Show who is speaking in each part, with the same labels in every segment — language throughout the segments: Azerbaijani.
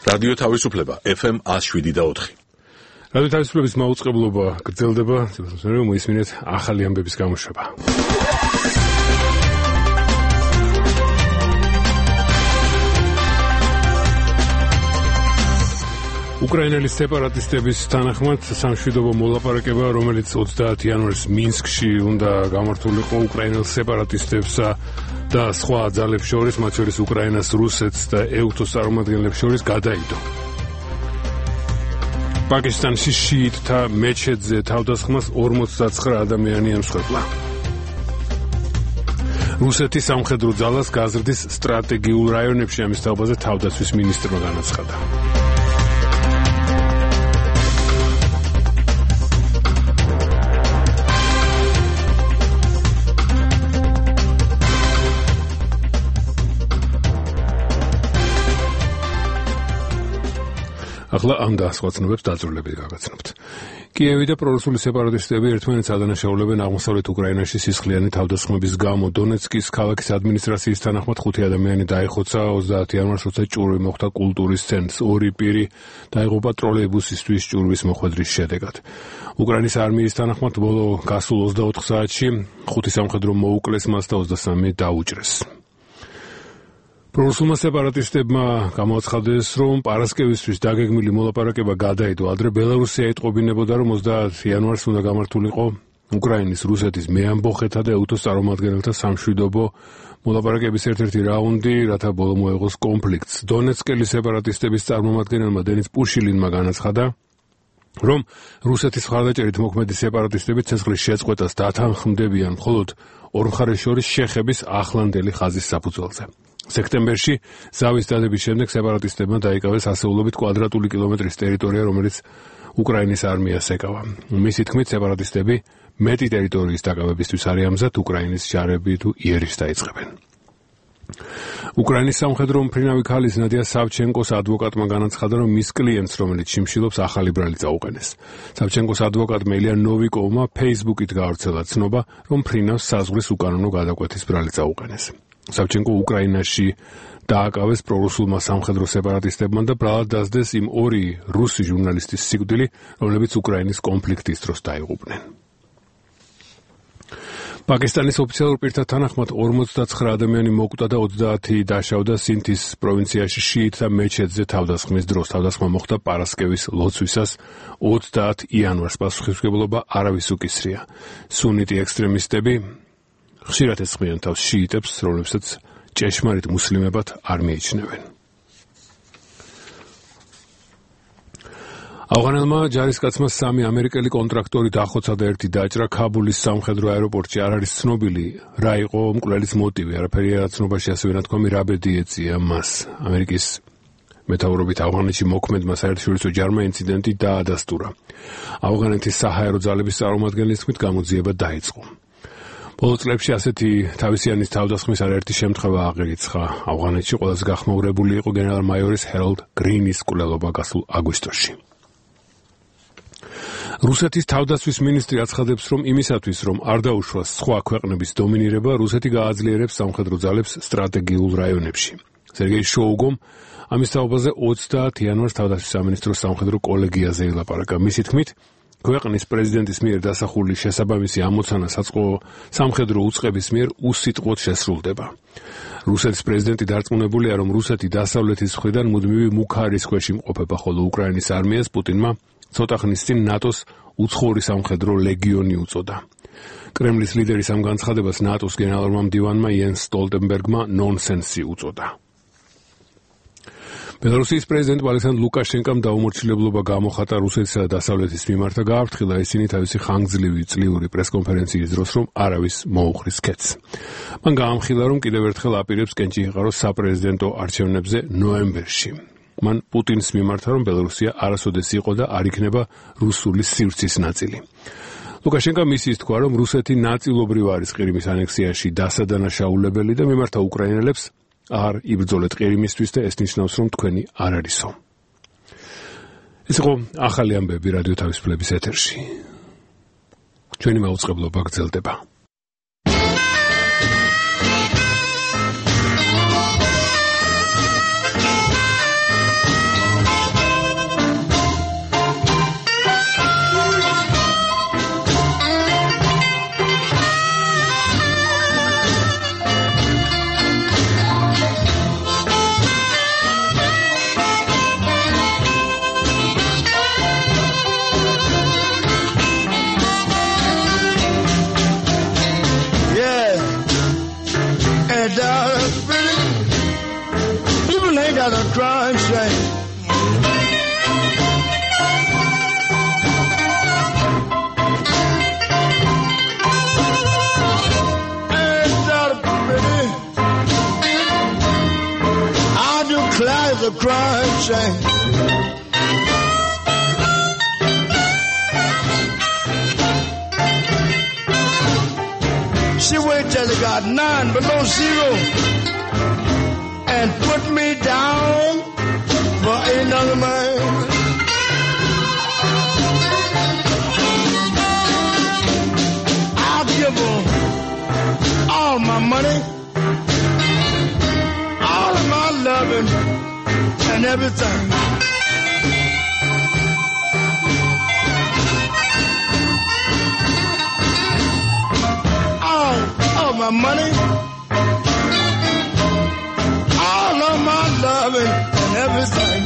Speaker 1: რადიო თავისუფლება FM 107.4.
Speaker 2: რადიო თავისუფლების მაუწყებლობა გრძელდება, მოისმინეთ ახალი ამბების გამოშვება. უკრაინელი სეპარატისტების თანახმად სამშვიდობო მოლაპარაკება, რომელიც 30 იანვარს მინსკში უნდა გამართულიყო უკრაინელ სეპარატისტებსა და სხვა ძალებს შორის, მათ შორის უკრაინას, რუსეთს და ეუთოს წარმომადგენლებს შორის გადაიდო. პაკისტანში შიიტთა მეჩეთზე თავდასხმას 59 ადამიანი ემსხვერპლა. რუსეთის სამხედრო ძალას გაზრდის სტრატეგიულ რაიონებში, ამის თაობაზე თავდაცვის მინისტრმა განაცხადა. ახლა ამ და სხვა ცნობებს დაძრულებით გაგაცნობთ. კიევი და პრორუსული სეპარატისტები ერთმანეთს ადანაშაულებენ აღმოსავლეთ უკრაინაში სისხლიანი თავდასხმების გამო. დონეცკის ქალაქის ადმინისტრაციის თანახმად 5 ადამიანი დაიხოცა 30 იანვარს, როცა ჭურვი მოხდა კულტურის ცენტრს. 2 პირი დაიღუპა ტროლეიბუსისთვის ჭურვის მოხვედრის შედეგად. უკრაინის არმიის თანახმად ბოლო გასულ 24 საათში 5 სამხედრო მოუკლეს მას და 23 დაუჭრეს. პრორუსულმა სეპარატისტებმა გამოაცხადეს, რომ პარასკევისთვის დაგეგმილი მოლაპარაკება გადაიდო. ადრე ბელარუსია ეტყობინებოდა, რომ 30 იანვარს უნდა გამართულიყო უკრაინის, რუსეთის, მეამბოხეთა და ეუთოს წარმომადგენელთა სამშვიდობო მოლაპარაკების ერთ-ერთი რაუნდი, რათა ბოლო მოეღოს კონფლიქტს. დონეცკელი სეპარატისტების წარმომადგენელმა დენის პუშილინმა განაცხადა, რომ რუსეთის მხარდაჭერით მოქმედი სეპარატისტები ცეცხლის შეწყვეტას დათანხმდებიან მხოლოდ ორ მხარეს შორის შეხების ახლანდელი ხაზის საფუძველზე. სექტემბერში ზავის დადების შემდეგ სეპარატისტებმა დაიკავეს ასეულობით კვადრატული კილომეტრის ტერიტორია, რომელიც უკრაინის არმიას ეკავა. მისი თქმით, სეპარატისტები მეტი ტერიტორიის დაკავებისთვის არის ამზად, უკრაინის ჯარები თუ იერიშს დაიწყებენ. უკრაინის სამხედრო მფრინავი ქალის ნადია სავჩენკოს ადვოკატმა განაცხადა, რომ მის კლიენტს, რომელიც შიმშილობს, ახალი ბრალი წაუყენეს. სავჩენკოს ადვოკატმა ილია ნოვიკოვმა Facebook-ით გაავრცელა ცნობა, რომ მფრინავს საზღვრის უკანონო გადაკვეთის ბრალი წაუყენეს. სავჩენკო უკრაინაში დააკავეს პრორუსულმა სამხედრო სეპარატისტებმა და ბრალად დასდეს იმ 2 რუსი ჟურნალისტის სიკვდილი, რომლებიც უკრაინის კონფლიქტის დროს დაიღუპნენ. პაკისტანის ოფიციალურ პირთა თანახმად 59 ადამიანი მოკვდა და 30 დაშავდა სინთის პროვინციაში შიიტთა მეჩეთზე თავდასხმის დროს. თავდასხმა მოხდა პარასკევის ლოცვისას 30 იანვარს. პასუხისმგებლობა არავის უკისრია. სუნიტი ექსტრემისტები ხშირად ეცხრიან თავს შიიტებს, რომლებსაც ჭეშმარიტ მუსლიმებად არ მიიჩნევენ. ავღანელმა ჯარისკაცმა 3 ამერიკელი კონტრაქტორი დახოცა და 1 დაჭრა. ქაბულის სამხედრო აეროპორტში არ არის ცნობილი, რა იყო მკვლელის მოტივი. არაფერი არ ცნობაში, ასევე ნათქვამი რა ბედი ეწია მას. ამერიკის მეთაურობით ავღანეთში მოქმედმა საერთაშორისო ჯარმა ინციდენტი დაადასტურა. ავღანეთის საჰაერო ძალების წარმომადგენლის თქმით, გამოძიება დაიწყო. ბოლო წლებში ასეთი თავისიანის თავდასხმის არაერთი შემთხვევა აღერიცხა. ავღანეთში ყველაზე გახმაურებული იყო გენერალ-მაიორის ჰერალდ გრინის მკვლელობა გასულ აგვისტოში. რუსეთის თავდაცვის მინისტრი აცხადებს, რომ იმისათვის, რომ არ დაუშვას სხვა ქვეყნების დომინირება, რუსეთი გააძლიერებს სამხედრო ძალებს სტრატეგიულ რაიონებში. სერგეი შოუგომ ამის თაობაზე 30 იანვარს თავდაცვის სამინისტროს სამხედრო კოლეგიაზე ილაპარაკა. მისი თქმით, ქვეყნის პრეზიდენტის მიერ დასახული შესაბამისი ამოცანა საწყო სამხედრო უწყების მიერ უსიტყვოდ შესრულდება. რუსეთის პრეზიდენტი დარწმუნებულია, რომ რუსეთი დასავლეთის მხრიდან მუდმივი მუქარის ქვეშ იმყოფება, ხოლო უკრაინის არმიას პუტინმა ცოტა ხნის წინ ნატოს უცხოური სამხედრო ლეგიონი უწოდა. კრემლის ლიდერის ამ განცხადებას ნატოს გენერალურმა მდივანმა იენს სტოლტენბერგმა ნონსენსი უწოდა. ბელარუსის პრეზიდენტ ალექსანდრ ლუკაშენკომ დაუმორჩილებლობა გამოხატა რუსეთისა და დასავლეთის მიმართ და გააფრთხილა ისინი თავისი ხანგრძლივი წლიური პრესკონფერენციის დროს, რომ არავის მოუხრის კეთს. მან გაამხილა, რომ კიდევ ერთხელ აპირებს კენჭი იყაროს საპრეზიდენტო არჩევნებზე ნოემბერში. მან პუტინს მიმართა, რომ ბელარუსია არასოდეს იყო და არ იქნება რუსული სივრცის ნაწილი. ლუკაშენკო მისის თქვა, რომ რუსეთი ნაწილობრივ არის ყირიმის ანექსიაში დასადანაშაულებელი და მიმართა უკრაინელებს არ იბრძოლეთ ყირიმისთვის და ეს ნიშნავს, რომ თქვენი არ არისო. ეს იყო ახალი ამბები რადიო თავისუფლების ეთერში. ჩვენი მაუწყებლობა გრძელდება.
Speaker 3: got a crying shame. Ain't that pretty? I declare the crying shame. She waited till it got 9 below zero and put me down for another man. I'll give her all my money, all of my loving and everything. All my money, all of my loving and everything.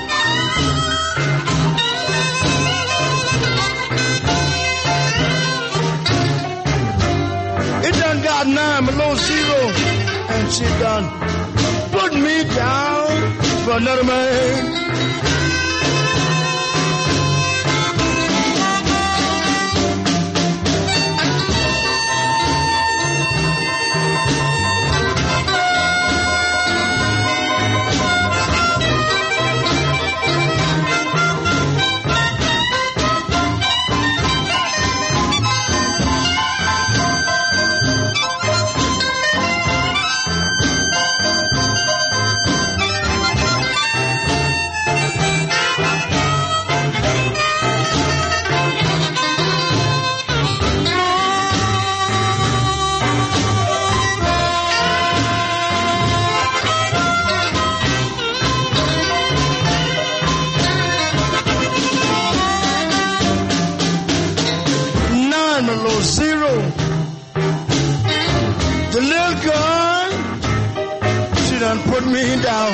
Speaker 3: It done got 9 below zero, and she done put me down for another man. Zero. The little girl, she done put me down.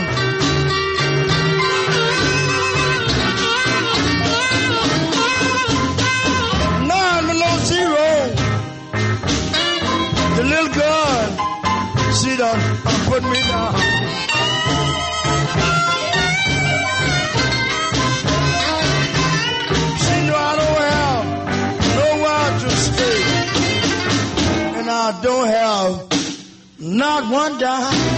Speaker 3: Nine below zero. The little girl, she done put me down. She know I don't have nowhere to stay, and I don't have not one dime.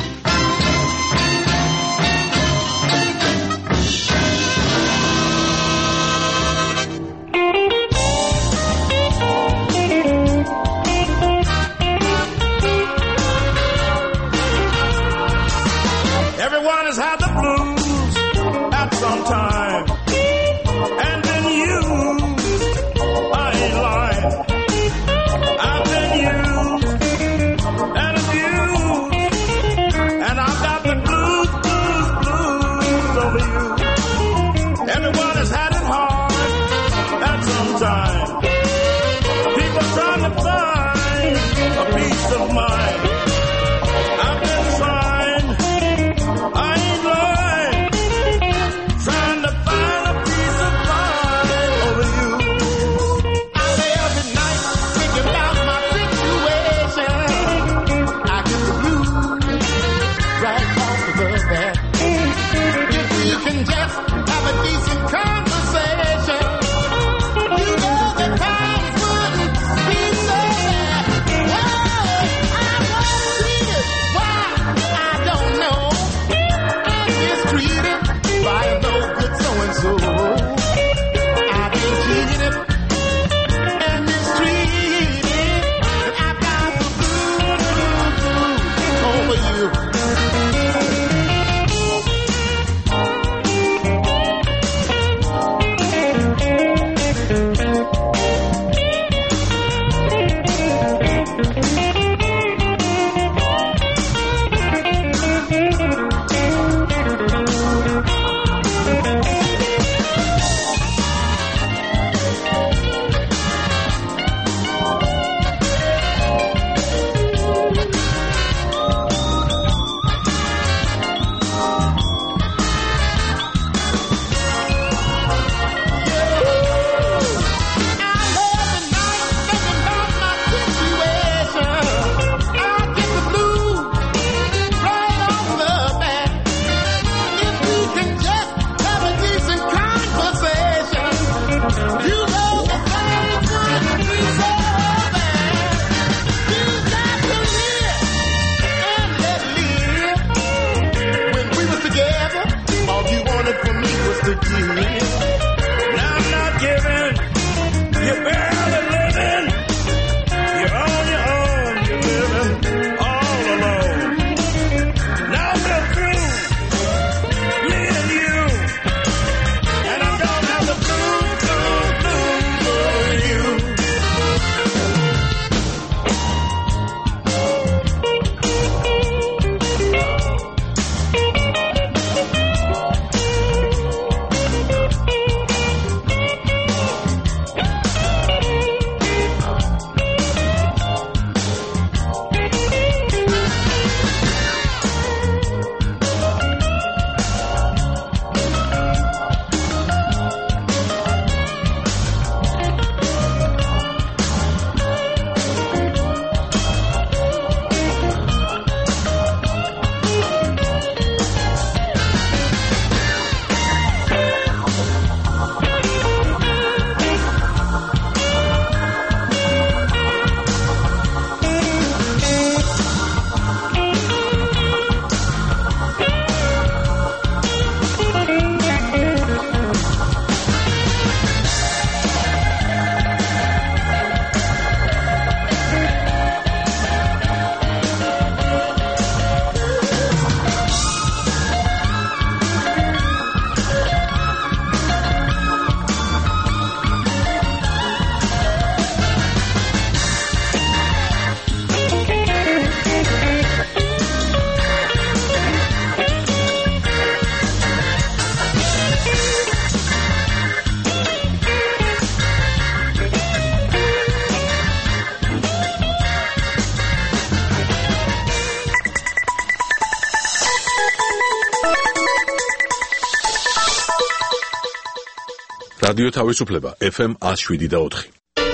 Speaker 4: Everyone has had the blues at some time, and been used. I ain't lying. I've been used and abused
Speaker 1: რადიო თავისუფლება FM 107.4.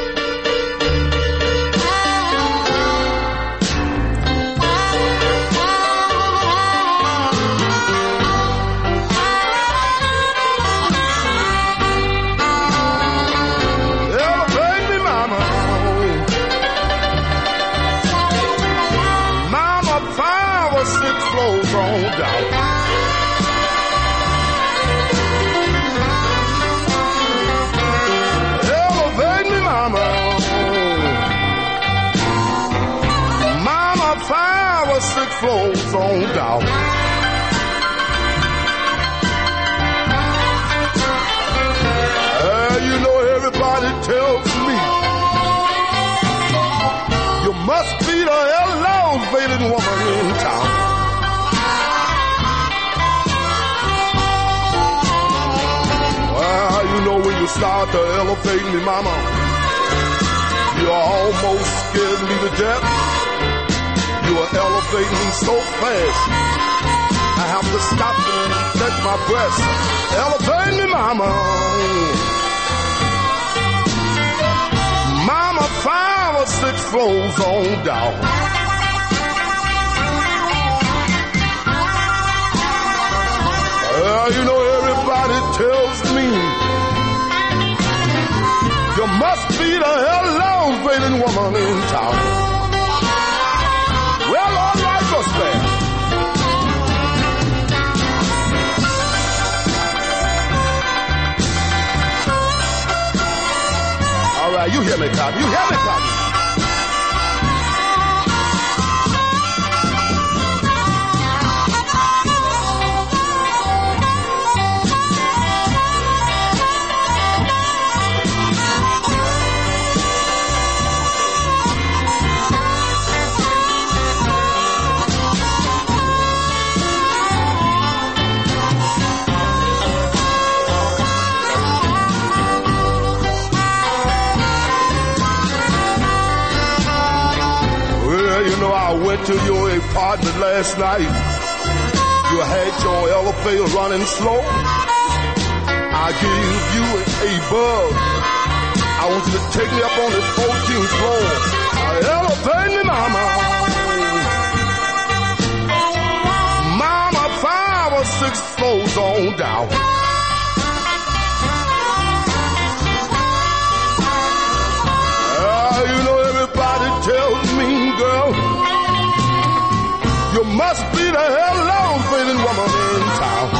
Speaker 3: Flows on down. You know everybody tells me you must be the elevated woman in town. Well, you know when you start to elevate me, mama, you're almost scared me to death. You are elevating me so fast, I have to stop and catch my breath. Elevate me, mama. Mama, 5 or 6 floors on down. Well, you know everybody tells me you must be the elevated woman in town. Well, all right, what's that? All right, you hear me, Cotton. You hear me, Cotton. I went to your apartment last night. You had your elevator running slow. I gave you a bug. I want you to take me up on the 14th floor. Elevate me, mama. Mama, 5 or 6 floors on down. You know everybody tells me, girl, you must be the elevated woman in town.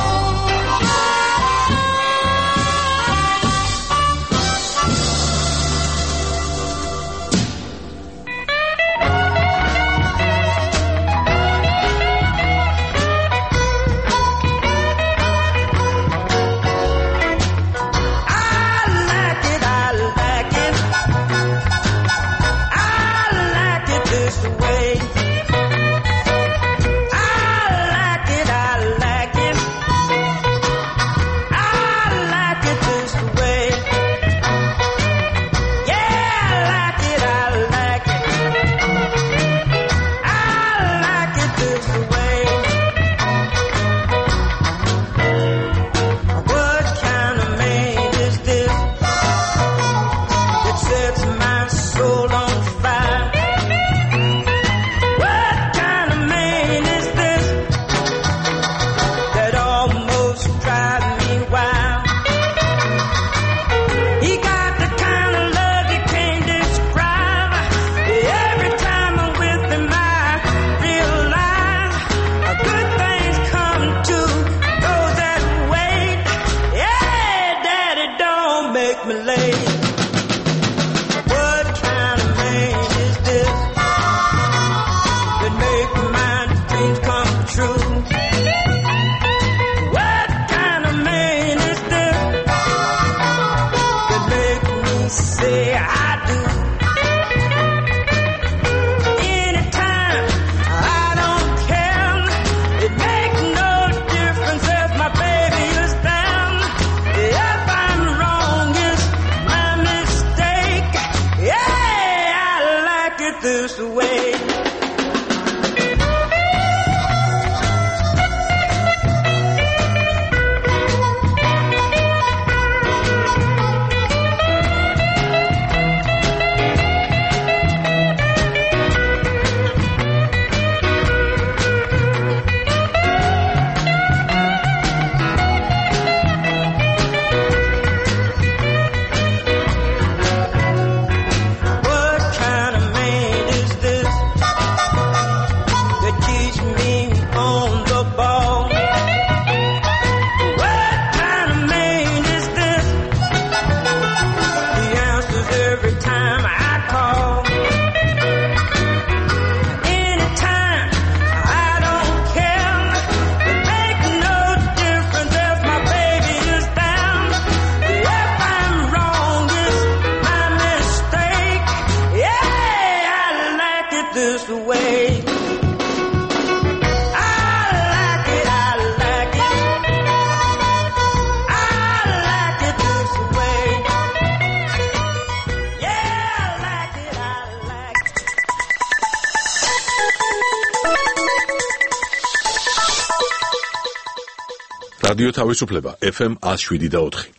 Speaker 5: this way.
Speaker 1: რადიო თავისუფლება FM 107.4.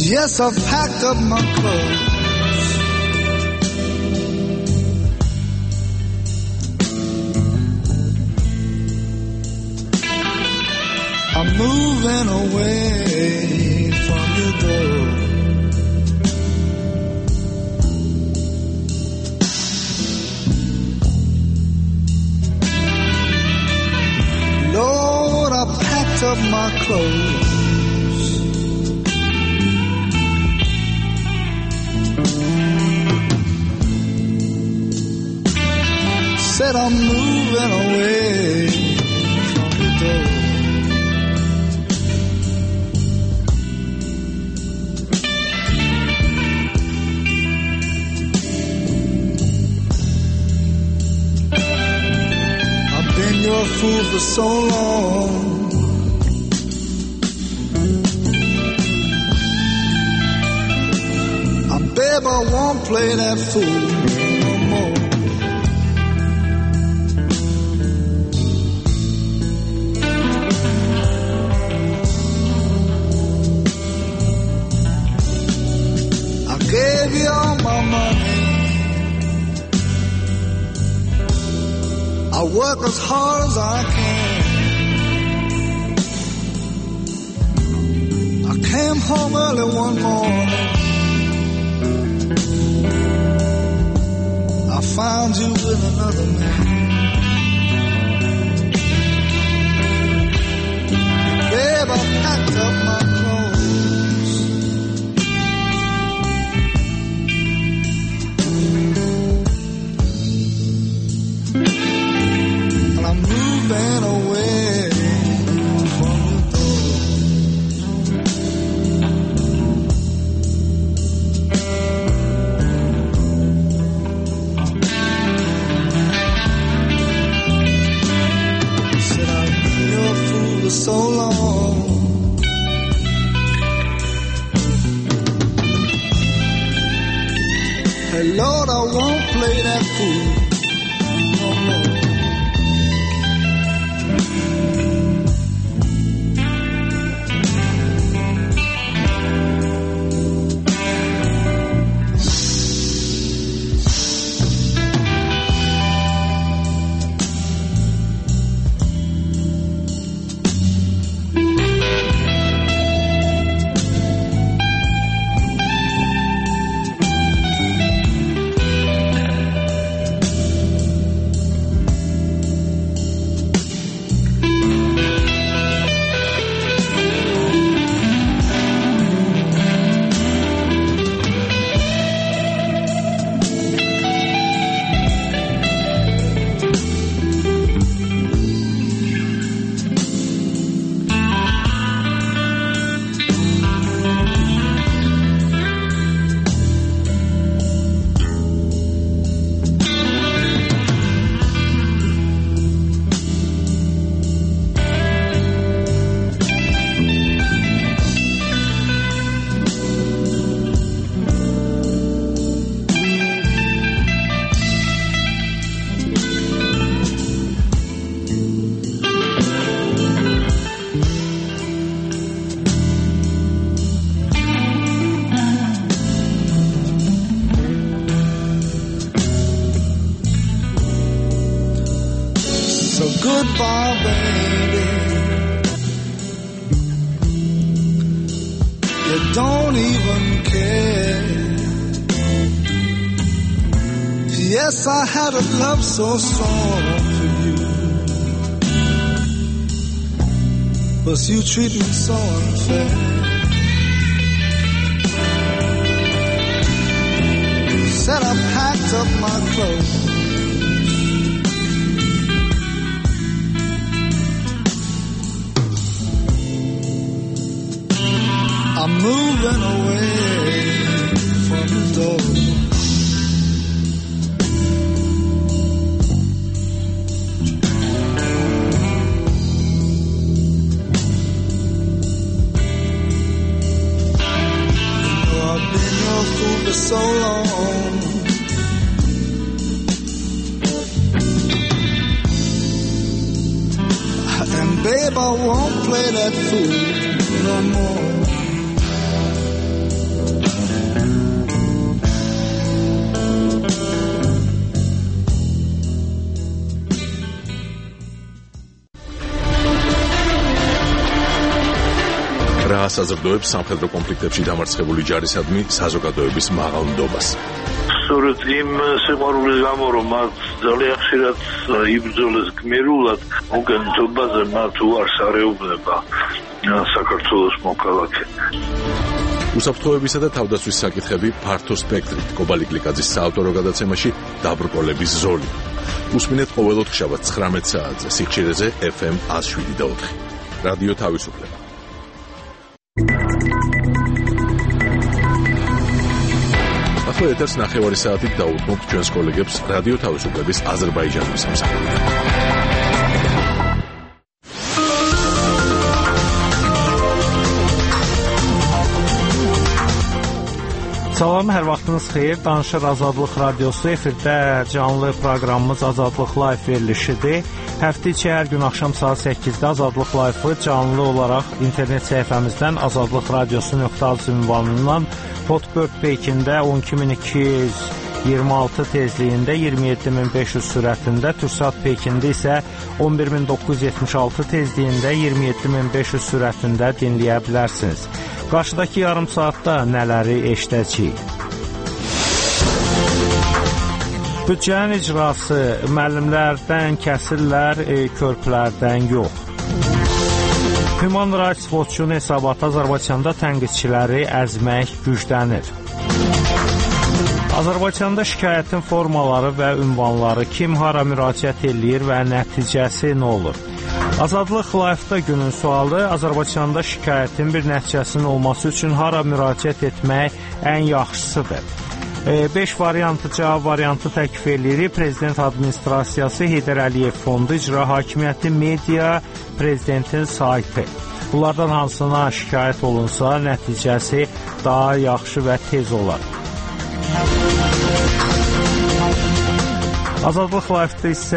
Speaker 5: Yes, I've packed up my clothes. I'm moving away from your door. Lord, I packed up my clothes. Said I'm moving away from your door. I've been your fool for so long. Babe, I won't play that fool no more. I gave you all my money. I work as hard as I can. I came home early one morning. I found you with another man. Babe, I packed up my clothes. And I'm moving away from your door. So long. Hey Lord, I won't play that fool no more. Goodbye, baby. You don't even care. Yes, I had a love so strong for you, but you treat me so unfair. Said I packed up my clothes. I'm moving away from the door. You know I've been your fool for so long. And babe, I won't play that fool no more.
Speaker 1: რა საზრდოებს სამხედრო კონფლიქტებში დამარცხებული ჯარისადმი საზოგადოების მაღალ ნდობას.
Speaker 6: სწორედ იმ სიყვარულის გამო, რომ მათ ძალიან ხშირად იბრძოლეს გმირულად, მოგენთობაზე მათ უარს არეუბნება საქართველოს მოქალაქე.
Speaker 1: უსაფრთხოებისა და თავდაცვის საკითხები ფართო სპექტრით კობალი გლიკაძის საავტორო გადაცემაში დაბრკოლების ზოლი. უსმინეთ ყოველ ოთხშაბათს 19 საათზე სიხშირეზე FM 107.4. რადიო თავისუფლება. ახლა ეთერს ნახევარი საათით დაუთმობთ ჩვენს კოლეგებს რადიო თავისუფლების აზერბაიჯანის სამსახურიდან.
Speaker 7: Salam, hər vaxtınız xeyir. Danışır Azadlıq Radiosu efirdə canlı proqramımız Azadlıq Live verilişidir. Həftə içi hər gün axşam saat 8-də Azadlıq Live-ı canlı olaraq internet səhifəmizdən azadlıqradiosu.az ünvanından Hotbird Peykində 12226 tezliyində 27500 sürətində, Türksat Peykində isə 11976 tezliyində 27500 sürətində dinləyə bilərsiniz. Qarşıdakı yarım saatda nələri eşidəcəyik? Büdcənin icrası müəllimlərdən kəsirlər, körpülərdən yox. Human Rights Watch-un hesabatı Azərbaycanda tənqidçiləri əzmək güclənir. Azərbaycanda şikayətin formaları və ünvanları, kim hara müraciət eləyir və nəticəsi nə olur? Azadlıq Live-da günün sualı, Azərbaycanda şikayətin bir nəticəsinin olması üçün hara müraciət etmək ən yaxşısıdır. 5 variantı cavab variantı təklif edilir. Prezident Administrasiyası, Heydər Əliyev Fondu, İcra Hakimiyyəti, Media, Prezidentin saytı. Bunlardan hansına şikayət olunsa, nəticəsi daha yaxşı və tez olar. Azadlıq Live-da isə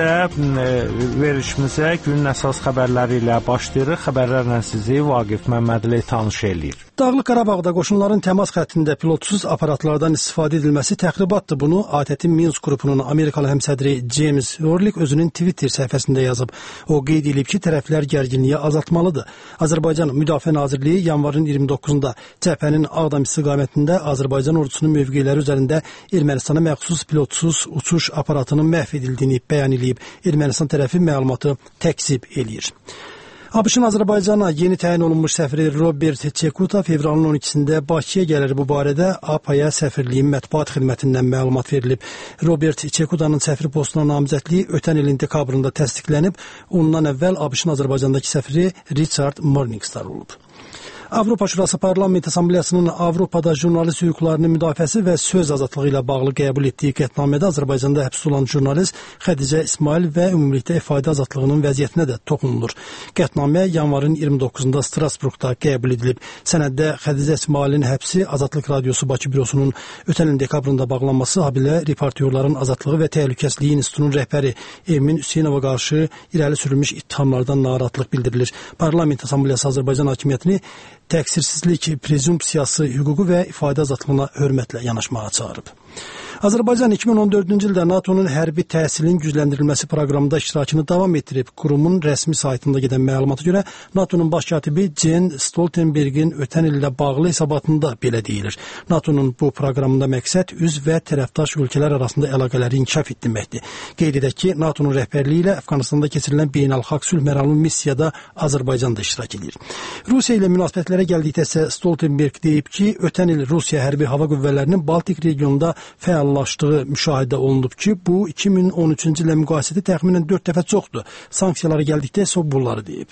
Speaker 7: verilişimizə günün əsas xəbərləri ilə başlayırıq. Xəbərlərlə sizi Vaqif Məmmədli tanış eləyir.
Speaker 8: Dağlıq Qarabağda qoşunların təmas xəttində pilotsuz aparatlardan istifadə edilməsi təxribatdır. Bunu ATƏT-in Minsk qrupunun Amerikalı həmsədri James Orlik özünün Twitter səhifəsində yazıb. O qeyd edib ki, tərəflər gərginliyi azaltmalıdır. Azərbaycan Müdafiə Nazirliyi yanvarın 29-da cəbhənin Ağdam istiqamətində Azərbaycan ordusunun mövqeləri üzərində Ermənistana məxsus pilotsuz uçuş aparatının məhv edildiyini bəyan edib. Ermənistan tərəfi məlumatı təkzib eləyir. ABŞ-ın Azərbaycana yeni təyin olunmuş səfiri Robert Çekuta fevralın 12-sində Bakıya gəlir. Bu barədə APA-ya səfirliyin mətbuat xidmətindən məlumat verilib. Robert Çekutanın səfir postuna namizədliyi ötən ilin dekabrında təsdiqlənib. Ondan əvvəl ABŞ-ın Azərbaycandakı səfiri Richard Morningstar olub. Avropa Şurası Parlament Assambleyasının Avropada jurnalist hüquqlarının müdafiəsi və söz azadlığı ilə bağlı qəbul etdiyi qətnamədə Azərbaycanda həbs olunan jurnalist Xədicə İsmail və ümumilikdə ifadə azadlığının vəziyyətinə də toxunulur. Qətnamə yanvarın 29-da Strasburqda qəbul edilib. Sənəddə Xədicə İsmailin həbsi, Azadlıq Radiosu Bakı bürosunun ötən ilin dekabrında bağlanması, habelə reportyorların azadlığı və təhlükəsizliyi institutunun rəhbəri Emin Hüseynova qarşı irəli sürülmüş ittihamlardan narahatlıq bildirilir. Parlament Assambleyası Azərbaycan hakimiyyətini təqsirsizlik prezumpsiyası hüququ və ifadə azadlığına hörmətlə yanaşmağa çağırıb. Azərbaycan 2014-cü ildə NATO'nun hərbi təhsilin gücləndirilməsi proqramında iştirakını davam etdirib. Qurumun rəsmi saytında gedən məlumata görə NATO'nun baş katibi Jens Stoltenbergin ötən illə bağlı hesabatında belə deyilir. NATO'nun bu proqramında məqsəd üzv və tərəfdaş ölkələr arasında əlaqələri inkişaf etdirməkdir. Qeyd edək ki, NATO'nun rəhbərliyi ilə Əfqanistanda keçirilən beynəlxalq sülh məramlı missiyada Azərbaycan da iştirak edir. Rusiya ilə münasibətlərə gəldikdə isə Stoltenberg deyib ki, ötən il Rusiya hərbi hava qüvvələrinin Baltik regionunda fəallaşdığı müşahidə olunub ki, bu 2013-cü ilə müqayisədə təxminən 4 dəfə çoxdur. Sanksiyalara gəldikdə isə bunları deyib.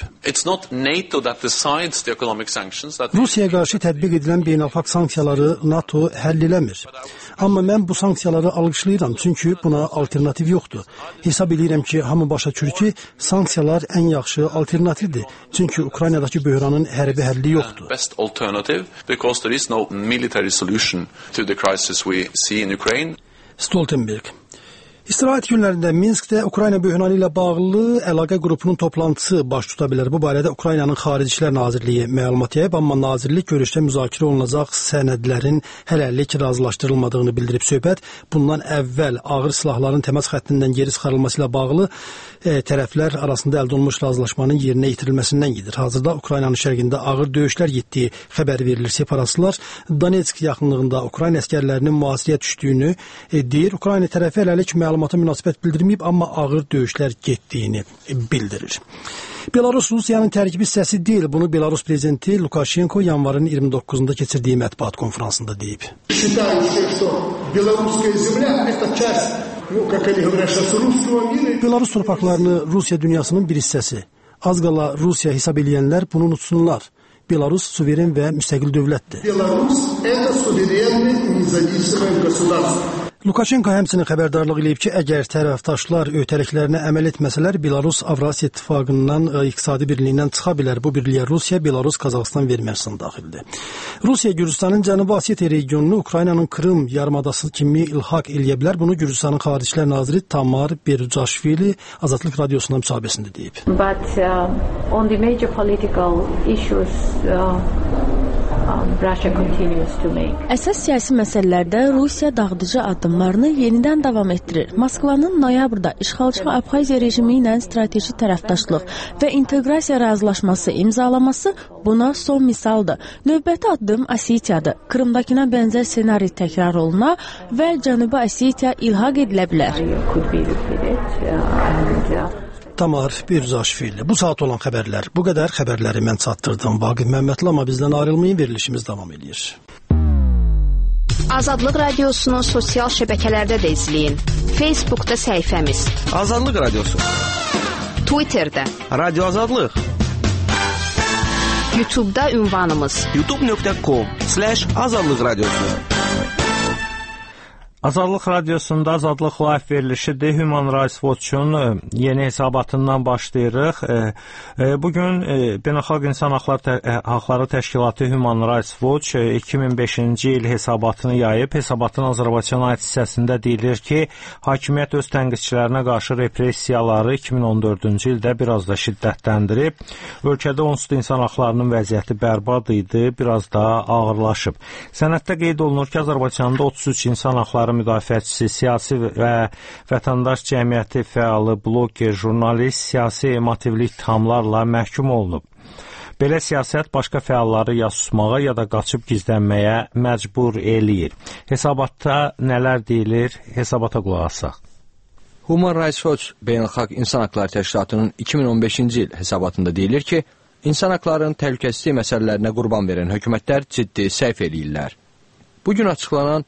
Speaker 8: Rusiyaya qarşı tətbiq edilən beynəlxalq sanksiyaları NATO həll eləmir. Amma mən bu sanksiyaları alqışlayıram, çünki buna alternativ yoxdur. Hesab edirəm ki, hamı başa düşür ki, sanksiyalar ən yaxşı alternativdir. Çünki Ukraynadakı böhranın hərbi həlli yoxdur. Stoltenberg. İstirahət günlərində Minskdə Ukrayna böhranı ilə bağlı əlaqə qrupunun toplantısı baş tuta bilər. Bu barədə Ukraynanın Xarici İşlər Nazirliyi məlumat yayıb, amma nazirlik görüşdə müzakirə olunacaq sənədlərin hələlik razılaşdırılmadığını bildirib. Söhbət bundan əvvəl ağır silahların təmas xəttindən geri çıxarılması ilə bağlı tərəflər arasında əldə olunmuş razılaşmanın yerinə yetirilməsindən gedir. Hazırda Ukraynanın şərqində ağır döyüşlər getdiyi xəbər verilir. Separatistlər Donetsk yaxınlığında Ukrayna əskərlərinin mühasirəyə düşdüyünü deyir. Ukrayna tərəfi hələlik məlumata münasibət bildirməyib, amma ağır döyüşlər getdiyini bildirir. Belarus Rusiyanın tərkibi hissəsi deyil. Bunu Belarus prezidenti Lukashenko yanvarın 29-da keçirdiyi mətbuat konferansında deyib. Belarus torpaqlarını Rusiya dünyasının bir hissəsi. Az qala Rusiya hesab edənlər bunu unutsunlar. Belarus suveren və müstəqil dövlətdir. Belarus это суверенное независимое государство. Lukashenko həmçinin xəbərdarlıq edib ki, əgər tərəfdaşlar öhdəliklərinə əməl etməsələr, Belarus Avrasiya İttifaqından, iqtisadi birliyindən çıxa bilər. Bu birliyə Rusiya, Belarus, Qazaxıstan verməsindən daxildir. Rusiya Gürcüstanın Cənubi Osetiya regionunu Ukraynanın Krım yarımadası kimi ilhaq eləyə bilər. Bunu Gürcüstanın Xarici İşlər naziri Tamar Bercaşvili Azadlıq Radiosundan müsahibəsində deyib.
Speaker 9: But on the major political issues Əsas siyasi məsələlərdə Rusiya dağıdıcı addımlarını yenidən davam etdirir. Moskvanın noyabrda işğalçı Abxaziya rejimi ilə strateji tərəfdaşlıq və inteqrasiya razılaşması imzalaması buna son misaldır. Növbəti addım Osetiyadır. Krımdakına bənzər ssenari təkrar oluna və Cənubi Osetiya ilhaq edilə bilər.
Speaker 8: Tamar Bercaşvili. Bu saat olan xəbərlər. Bu qədər xəbərləri mən çatdırdım. Vaqif Məmmədli, amma bizdən ayrılmayın, verilişimiz davam edir.
Speaker 10: Azadlıq Radiosunu sosial şəbəkələrdə də izləyin. Facebookda səhifəmiz
Speaker 11: Azadlıq Radiosu,
Speaker 10: Twitterdə
Speaker 11: Radio Azadlıq,
Speaker 10: YouTube'da ünvanımız
Speaker 11: youtube.com/azadlıq radiosu.
Speaker 7: Azadlıq Radiosunda Azadlıq Live verilişidir. Human Rights Watch-un yeni hesabatından başlayırıq. Bugün Beynəlxalq İnsan Haqları Təşkilatı Human Rights Watch 2005-ci il hesabatını yayıb. Hesabatın Azərbaycana aid hissəsində deyilir ki, hakimiyyət öz tənqidçilərinə qarşı repressiyaları 2014-cü ildə biraz da şiddətləndirib. Ölkədə onsuz da insan haqlarının vəziyyəti bərbad idi, biraz daha ağırlaşıb. Sənəddə qeyd olunur ki, Azərbaycanda 33 insan haqları müdafiəçisi, siyasi və vətəndaş cəmiyyəti fəalı, bloger, jurnalist, siyasi motivli ittihamlarla məhkum olunub. Belə siyasət başqa fəalları ya susmağa, ya da qaçıb gizlənməyə məcbur eləyir. Hesabatda nələr deyilir? Hesabata qulaq asaq.
Speaker 11: Human Rights Watch Beynəlxalq İnsan Haqları Təşkilatının 2015-ci il hesabatında deyilir ki, insan haqlarının təhlükəsizlik məsələlərinə qurban verən hökumətlər ciddi səhv eləyirlər. Bugün açıqlanan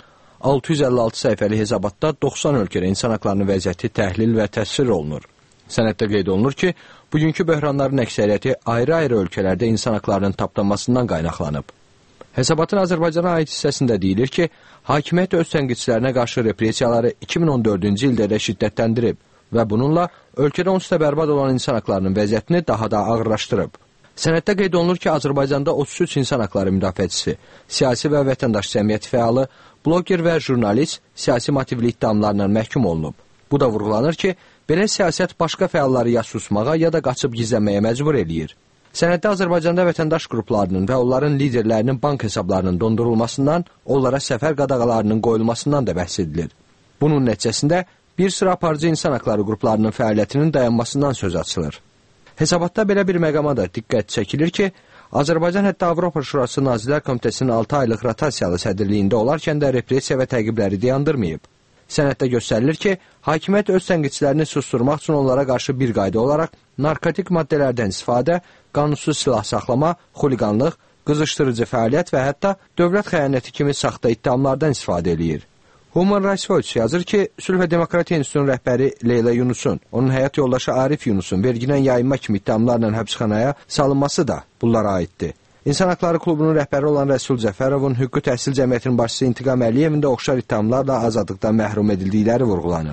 Speaker 11: 656 səhifəli hesabatda 90 ölkədə insan haqlarının vəziyyəti təhlil və təsvir olunur. Sənəddə qeyd olunur ki, bugünkü böhranların əksəriyyəti ayrı-ayrı ölkələrdə insan haqlarının tapdanmasından qaynaqlanıb. Hesabatın Azərbaycana aid hissəsində deyilir ki, hakimiyyət öz tənqidçilərinə qarşı repressiyaları 2014-cü ildə də şiddətləndirib və bununla ölkədə onsuz da bərbad olan insan haqlarının vəziyyətini daha da ağırlaşdırıb. Sənəddə qeyd olunur ki, Azərbaycanda 33 insan haqları müdafiəçisi, siyasi və vətəndaş cəmiyyəti fəalı, bloger və jurnalist siyasi motivli ittihamlarla məhkum olunub. Bu da vurğulanır ki, belə siyasət başqa fəalları ya susmağa, ya da qaçıb gizlənməyə məcbur eləyir. Sənəddə Azərbaycanda vətəndaş qruplarının və onların liderlərinin bank hesablarının dondurulmasından, onlara səfər qadağalarının qoyulmasından da bəhs edilir. Bunun nəticəsində bir sıra aparıcı insan haqları qruplarının fəaliyyətinin dayanmasından söz açılır. Hesabatda belə bir məqama da diqqət çəkilir ki, Azərbaycan hətta Avropa Şurası Nazirlər Komitəsinin 6 aylıq rotasiyalı sədrliyində olarkən də repressiya və təqibləri dayandırmayıb. Sənəddə göstərilir ki, hakimiyyət öz tənqidçilərini susturmaq üçün onlara qarşı bir qayda olaraq narkotik maddələrdən istifadə, qanunsuz silah saxlama, xuliqanlıq, qızışdırıcı fəaliyyət və hətta dövlət xəyanəti kimi saxta ittihamlardan istifadə eləyir. Human Rights Watch yazır ki, Sülh və Demokratiya İnstitutunun rəhbəri Leyla Yunusun, onun həyat yoldaşı Arif Yunusun vergidən yayınma kimi ittihamlarla həbsxanaya salınması da bunlara aiddir. İnsan Haqları Klubunun rəhbəri olan Rəsul Cəfərovun Hüquqi Təhsil Cəmiyyətinin başçısı İntiqam Əliyevin də oxşar ittihamlarla azadlıqdan məhrum edildikləri vurğulanır.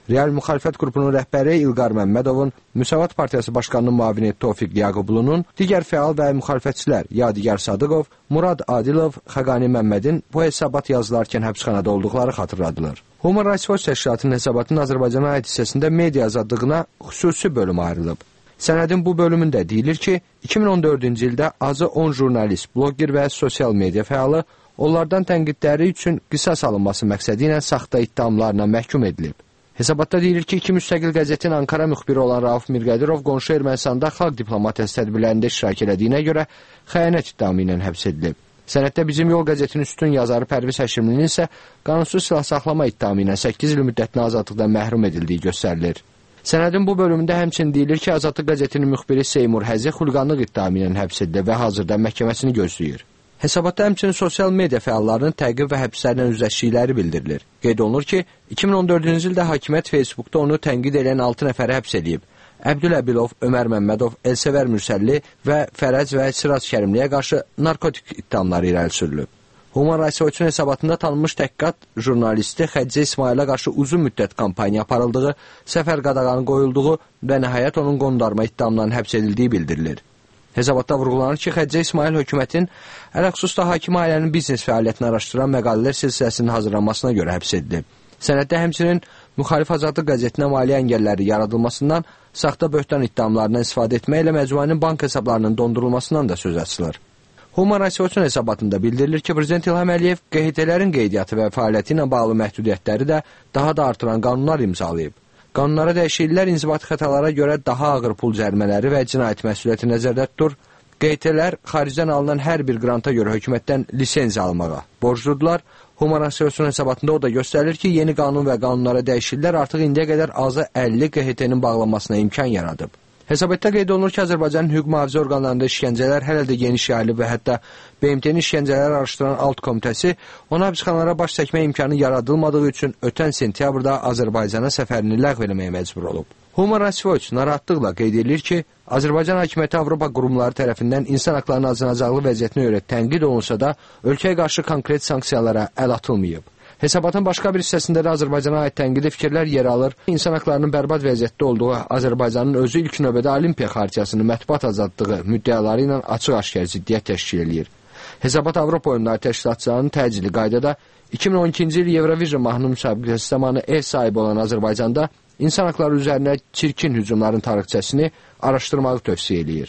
Speaker 11: Real müxalifət qrupunun rəhbəri İlqar Məmmədovun, Müsavat Partiyası başqanının müavini Tofiq Yaqublunun, digər fəal və müxalifətçilər Yadigar Sadıqov, Murad Adilov, Xəqani Məmmədin bu hesabat yazılarkən həbsxanada olduqları xatırladılır. Human Rights Watch təşkilatının hesabatının Azərbaycana aid hissəsində media azadlığına xüsusi bölüm ayrılıb. Sənədin bu bölümündə deyilir ki, 2014-cü ildə azı 10 jurnalist, bloger və sosial media fəalı onlardan tənqidləri üçün qisas alınması məqsədi ilə saxta ittihamlarla məhkum edilib. Hesabatda deyilir ki, iki müstəqil qəzetin Ankara müxbiri olan Rauf Mirqədirov qonşu Ermənistanda xalq diplomatiyası tədbirlərində iştirak elədiyinə görə xəyanət ittihamı ilə həbs edilib. Sənəddə Bizim Yol qəzetinin üstün yazarı Pərviz Həşimlinin isə qanunsuz silah saxlama ittihamı ilə 8 il müddətinə azadlıqdan məhrum edildiyi göstərilir. Sənədin bu bölümündə həmçinin deyilir ki, Azadlıq qəzetinin müxbiri Seymur Həzi xulqanlıq ittihamı ilə həbs edilib və hazırda məhkəməsini gözləyir. Hesabatda həmçinin sosial media fəallarının təqib və həbslərlə üzləşdikləri bildirilir. Qeyd olunur ki, 2014-cü ildə hakimiyyət Facebookda onu tənqid edən 6 nəfəri həbs edib. Əbdüləbilov, Ömər Məmmədov, Elsəvər Mürsəlli və Fərəc və Siraz Kərimliyə qarşı narkotik ittihamları irəli sürülüb. Human Rights Watch-un hesabatında tanınmış təhqiqat jurnalisti Xəccə İsmailə qarşı uzun müddət kampaniya aparıldığı, səfər qadağanı qoyulduğu və nəhayət onun qondarma ittihamlarının həbs edildiyi bildirilir. Hesabatda vurğulanır ki, Xəccə İsmail hökumətin ələlxüsusda hakim ailənin biznes fəaliyyətini araşdıran məqalələr silsiləsinin hazırlanmasına görə həbs edilib. Sənəddə həmçinin müxalif Azadlıq qəzetinə maliyyə əngəlləri yaradılmasından, saxta böhtan ittihamlarından istifadə etməklə məcmuənin bank hesablarının dondurulmasından da söz açılır. Human Rights Watch-un hesabatında bildirilir ki, Prezident İlham Əliyev QHT-lərin qeydiyyatı və fəaliyyəti ilə bağlı məhdudiyyətləri də daha da artıran qanunlar imzalayıb. Qanunlara dəyişikliklər inzibati xətalara görə daha ağır pul cərimələri və cinayət məsuliyyəti nəzərdə tutur. QHT-lər xaricdən alınan hər bir qranta görə hökumətdən lisenziya almağa borcludurlar. Human Rights Watch-un hesabatında o da göstərilir ki, yeni qanun və qanunlara dəyişikliklər artıq indiyə qədər azı 50 QHT-nin bağlanmasına imkan yaradıb. Hesabətdə qeyd olunur ki, Azərbaycanın hüquq mühafizə orqanlarında işgəncələr hələ də geniş yayılıb və hətta BMT-nin işgəncələri araşdıran alt komitəsi ona həbsxanalara baş çəkmə imkanı yaradılmadığı üçün ötən sentyabrda Azərbaycana səfərini ləğv eləməyə məcbur olub. Human Rights Watch narahatlıqla qeyd edilir ki, Azərbaycan hakimiyyəti Avropa qurumları tərəfindən insan haqlarının acınacaqlı vəziyyətinə görə tənqid olunsa da, ölkəyə qarşı konkret sanksiyalara əl atılmayıb. Hesabatın başqa bir hissəsində də Azərbaycana aid tənqidi fikirlər yer alır. İnsan haqlarının bərbad vəziyyətdə olduğu Azərbaycanın özü ilk növbədə Olimpiya xartiyasının mətbuat azadlığı müddəaları ilə açıq-aşkar ziddiyyət təşkil edir. Hesabat Avropa oyunları təşkilatçılarının təcili qaydada 2012-ci il Eurovision mahnı müsabiqəsi zamanı ev sahibi olan Azərbaycanda insan haqları üzərinə çirkin hücumların tarixçəsini araşdırmağı tövsiyə edir.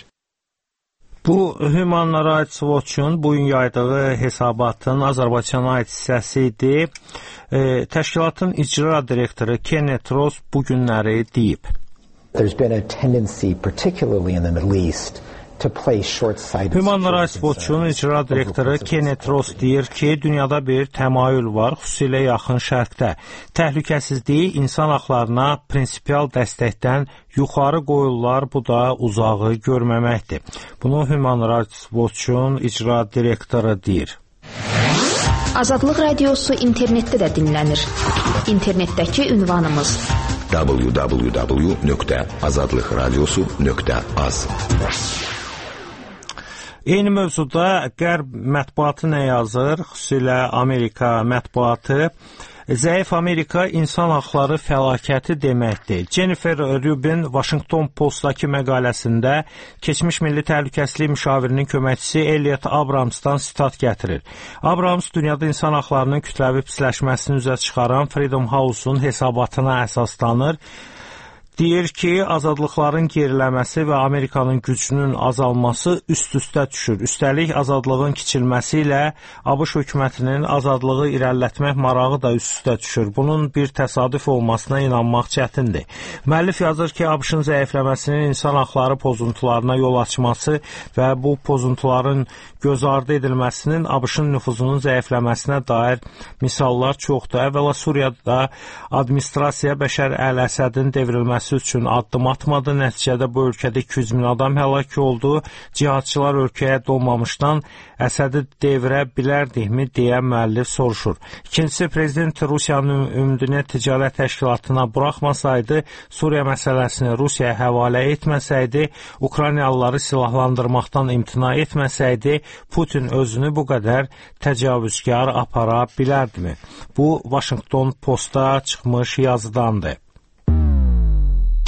Speaker 7: Bu Human Rights Watch-un bugün yaydığı hesabatın Azərbaycana aid hissəsi idi. Təşkilatın icra direktoru Kenneth Ross bu günləri deyib.
Speaker 12: There's been a tendency, particularly in the Middle East,
Speaker 7: Human Rights Watch-un icra direktoru Kenneth Ross deyir ki, dünyada bir təmayül var, xüsusilə yaxın şərqdə. Təhlükəsizliyi insan haqlarına prinsipial dəstəkdən yuxarı qoyurlar, bu da uzağı görməməkdir. Bunu Human Rights Watch-un icra direktoru deyir.
Speaker 10: Azadlıq radiosu internetdə də dinlənir. İnternetdəki ünvanımız
Speaker 13: www.azadlıqradiosu.az.
Speaker 7: Eyni mövzuda Qərb mətbuatı nə yazır, xüsusilə Amerika mətbuatı? Zəif Amerika insan haqları fəlakəti deməkdir. Jennifer Rubin Washington Postdakı məqaləsində keçmiş Milli Təhlükəsizlik müşavirinin köməkçisi Elliot Abrams'dan sitat gətirir. Abrams dünyada insan haqlarının kütləvi pisləşməsini üzə çıxaran Freedom House-un hesabatına əsaslanır. Deyir ki, azadlıqların geriləməsi və Amerikanın gücünün azalması üst-üstə düşür. Üstəlik, azadlığın kiçilməsi ilə ABŞ hökumətinin azadlığı irəlilətmək marağı da üst-üstə düşür. Bunun bir təsadüf olmasına inanmaq çətindir. Müəllif yazır ki, ABŞ-ın zəifləməsinin insan haqları pozuntularına yol açması və bu pozuntuların göz ardı edilməsinin ABŞ-ın nüfuzunun zəifləməsinə dair misallar çoxdur. Əvvəla Suriyada administrasiya Bəşər Əl-Əsədin devrilməsi üçün addım atmadı. Nəticədə bu ölkədə 200 min adam həlak oldu. Cihadçılar ölkəyə dolmamışdan Əsədi devirə bilərdikmi deyə müəllif soruşur. İkincisi, prezident Rusiyanın Ümumdünya Ticarət Təşkilatına buraxmasaydı, Suriya məsələsini Rusiyaya həvalə etməsəydi, Ukraynalıları silahlandırmaqdan imtina etməsəydi, Putin özünü bu qədər təcavüzkar apara bilərdimi? Bu, Washington Postda çıxmış yazıdandır.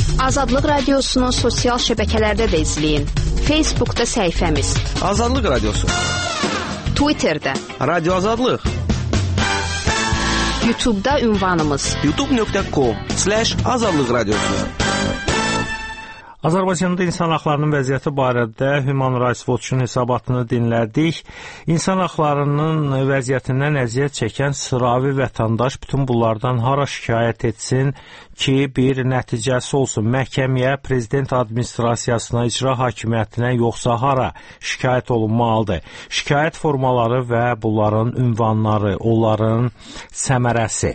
Speaker 10: Azadlıq Radiosunu sosial şəbəkələrdə də izləyin. Facebookda səhifəmiz
Speaker 13: Azadlıq Radiosu,
Speaker 10: Twitterdə
Speaker 13: Radio Azadlıq,
Speaker 10: YouTube'da ünvanımız
Speaker 13: youtube.com/Azadlıq Radiosu.
Speaker 7: Azərbaycanda insan haqlarının vəziyyəti barədə Human Rights Watch-un hesabatını dinlədik. İnsan haqlarının vəziyyətindən əziyyət çəkən sıravi vətəndaş bütün bunlardan hara şikayət etsin ki, bir nəticəsi olsun? Məhkəməyə, prezident administrasiyasına, icra hakimiyyətinə, yoxsa hara şikayət olunmalıdır? Şikayət formaları və bunların ünvanları, onların səmərəsi.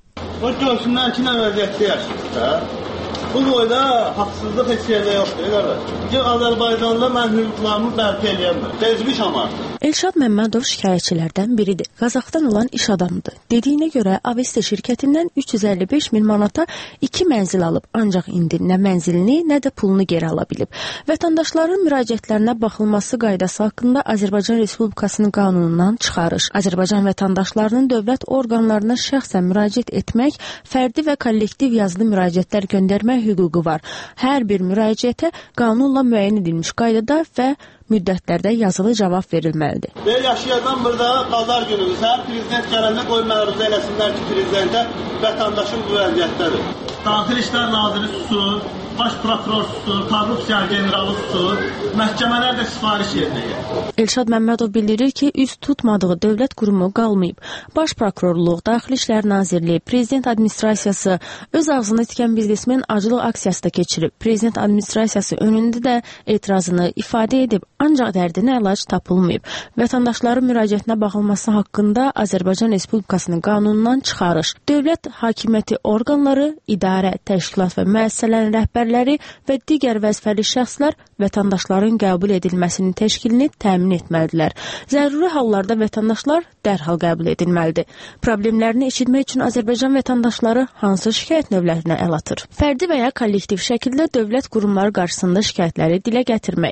Speaker 14: O görsünlər ki, nə vəziyyətdə yaşayır. Bu boyda haqsızlıq heç yerdə yoxdur, qardaş. Azərbaycanda mən hüquqlarımı bərpa eləyəməm. Bezmişəm artıq.
Speaker 9: Elşad Məmmədov şikayətçilərdən biridir. Qazaxdan olan iş adamıdır. Dediyinə görə Avesta şirkətindən 355 min manata 2 mənzil alıb, ancaq indi nə mənzilini, nə də pulunu geri ala bilib. Vətəndaşların müraciətlərinə baxılması qaydası haqqında Azərbaycan Respublikasının qanunundan çıxarış. Azərbaycan vətəndaşlarının dövlət orqanlarına şəxsən müraciət etmək, fərdi və kollektiv yazılı müraciətlər göndərmək hüququ var. Hər bir müraciətə qanunla müəyyən edilmiş qaydada və müddətlərdə yazılı cavab verilməlidir.
Speaker 14: Belə yaşayan burada bazar günü səhər prezident gələndə qoy məruzə eləsinlər ki, prezidentə vətəndaşın bu vəziyyətdədir. Daxili İşlər Naziri susur, Baş prokuror susur, korrupsiya generalı susur, məhkəmələr də sifariş yerinə gəlir.
Speaker 9: Elşad Məmmədov bildirir ki, üz tutmadığı dövlət qurumu qalmayıb. Baş prokurorluq, Daxili İşlər Nazirliyi, prezident administrasiyası öz ağzına tikən biznesmen acılıq aksiyası da keçirib. Prezident administrasiyası önündə də etirazını ifadə edib, ancaq dərdinə əlac tapılmayıb. Vətəndaşların müraciətinə baxılması haqqında Azərbaycan Respublikasının qanunundan çıxarış. Dövlət hakimiyyəti orqanları, idarə, təşkilat və müəssisələrin rəhbərləri və digər vəzifəli şəxslər vətəndaşların qəbul edilməsinin təşkilini təmin etməlidirlər. Zəruri hallarda vətəndaşlar dərhal qəbul edilməlidir. Problemlərini eşitmək üçün Azərbaycan vətəndaşları hansı şikayət növlərinə əl atır? Fərdi və ya kollektiv şəkildə dövlət qurumları qarşısında şikayətləri dilə gətirmək.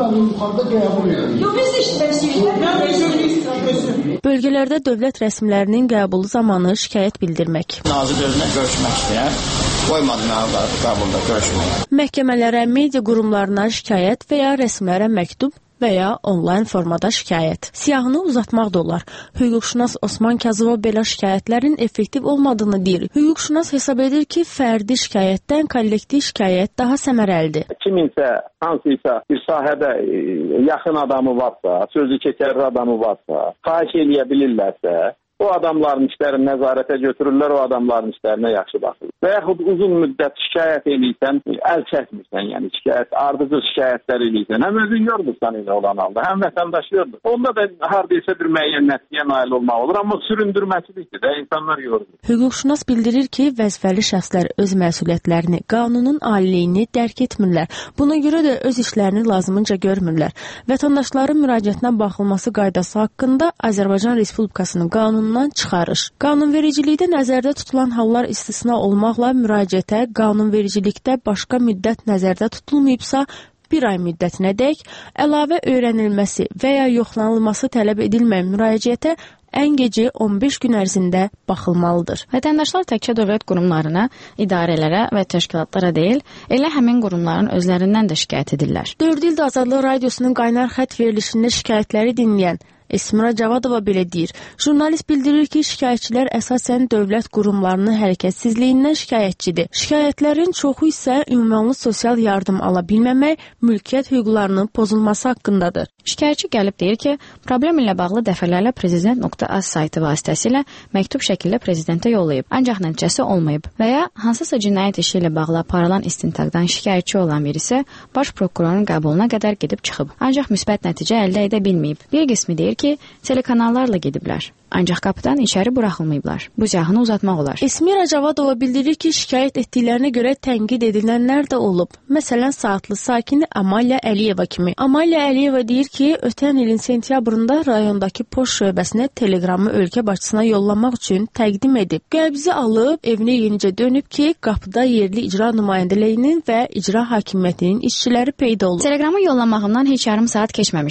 Speaker 9: Bölgələrdə dövlət rəsmilərinin qəbulu zamanı şikayət bildirmək.
Speaker 14: Nazir özünə görüşmək istəyir. Qoymadı məlumatları qəbulda görüşmək.
Speaker 9: Məhkəmələrə, media qurumlarına şikayət və ya rəsmilərə məktub və ya onlayn formada şikayət. Siyahını uzatmaq da olar. Hüquqşünas Osman Kazımov belə şikayətlərin effektiv olmadığını deyir. Hüquqşünas hesab edir ki, fərdi şikayətdən kollektiv şikayət daha səmərəlidir.
Speaker 15: Kiminsə, hansıysa bir sahədə yaxın adamı varsa, sözü keçərli adamı varsa, xahiş eləyə bilirlərsə, o adamların işlərini nəzarətə götürürlər, o adamların işlərinə yaxşı baxırlar. Və yaxud uzun müddət şikayət eləyirsən, əl çəkmirsən, yəni şikayət, ardıcıl şikayətlər eləyirsən, həm özün yorulursan elə olan halda, həm vətəndaş yorulur. Onda da hardaysa bir müəyyən nəticəyə nail olmaq olur, amma süründürməsidir də, insanlar yorulur.
Speaker 9: Hüquqşünas bildirir ki, vəzifəli şəxslər öz məsuliyyətlərini, qanunun aliliyini dərk etmirlər. Buna görə də öz işlərini lazımınca görmürlər. Vətəndaşların müraciətinə baxılması qaydası haqqında Azərbaycan Respublikasının qanunundan çıxarış. Qanunvericilikdə nəzərdə tutulan hallar istisna olmaqla müraciətə qanunvericilikdə başqa müddət nəzərdə tutulmayıbsa, 1 ay müddətinədək əlavə öyrənilməsi və ya yoxlanılması tələb edilməyən müraciətə ən gecə 15 gün ərzində baxılmalıdır.
Speaker 16: Vətəndaşlar təkcə dövlət qurumlarına, idarələrə və təşkilatlara deyil, elə həmin qurumların özlərindən də şikayət edirlər.
Speaker 9: 4 ildə Azadlıq Radiosunun qaynar xətt verilişində şikayətləri dinləyən Esmira Cavadova belə deyir. Jurnalist bildirir ki, şikayətçilər əsasən dövlət qurumlarının hərəkətsizliyindən şikayətçidir. Şikayətlərin çoxu isə ünvanlı sosial yardım ala bilməmək, mülkiyyət hüquqlarının pozulması haqqındadır.
Speaker 16: Şikayətçi gəlib deyir ki, problem ilə bağlı dəfələrlə prezident.az saytı vasitəsilə məktub şəkildə prezidentə yollayıb, ancaq nəticəsi olmayıb. Və ya hansısa cinayət işi ilə bağlı aparılan istintaqdan şikayətçi olan birisi baş prokurorun qəbuluna qədər gedib çıxıb, ancaq müsbət nəticə əldə edə bilməyib. Bir qismi deyir ki, telekanallarla gediblər. Ancaq qapıdan içəri buraxılmayıblar. Bu cəhını uzatmaq olar.
Speaker 9: Esmira Cavadova bildirir ki, şikayət etdiklərinə görə tənqid edilənlər də olub. Məsələn, Saatlı sakini Amalya Əliyeva kimi. Amalya Əliyeva deyir ki, ötən ilin sentyabrında rayondakı poçt şöbəsinə telegramı ölkə başçısına yollamaq üçün təqdim edib. Qəbzi alıb, evinə yenicə dönüb ki, qapıda yerli icra nümayəndəliyinin və icra hakimiyyətinin işçiləri peyda olub.
Speaker 16: Telegramı yollamağımdan heç yarım saat keçməmişdim.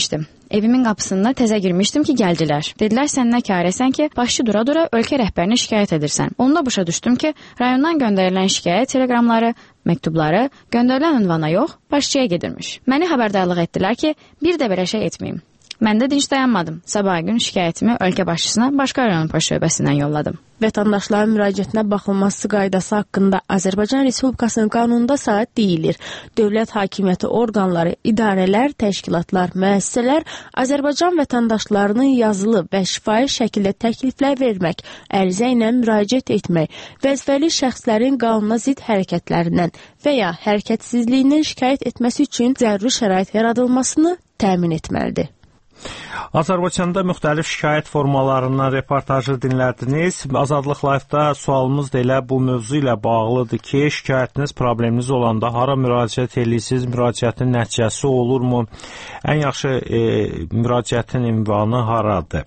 Speaker 16: Evimin qapısında təzə girmişdim ki, gəldilər. Dedilər, sən nə karəsən ki, başçı dura-dura ölkə rəhbərinə şikayət edirsən. Onda başa düşdüm ki, rayondan göndərilən şikayət teleqramları, məktubları göndərilən ünvana yox, başçıya gedirmiş. Məni xəbərdarlıq etdilər ki, bir də belə şey etməyim. Mən də dinç dayanmadım. Sabah gün şikayətimi ölkə başçısına başqa rayon polis şöbəsindən yolladım.
Speaker 9: Vətəndaşların müraciətinə baxılması qaydası haqqında Azərbaycan Respublikasının qanununda saat deyilir. Dövlət hakimiyyəti orqanları, idarələr, təşkilatlar, müəssisələr Azərbaycan vətəndaşlarının yazılı və şifahi şəkildə təkliflər vermək, ərizə ilə müraciət etmək, vəzifəli şəxslərin qanuna zidd hərəkətlərindən və ya hərəkətsizliyindən şikayət etməsi üçün zəruri şərait yaradılmasını təmin etməlidir.
Speaker 7: Azərbaycanda müxtəlif şikayət formalarından reportajı dinlədiniz. Azadlıq Live-da sualımız da elə bu mövzu ilə bağlıdır ki, şikayətiniz, probleminiz olanda hara müraciət edirsiniz, müraciətin nəticəsi olurmu? Ən yaxşı müraciətin ünvanı haradır?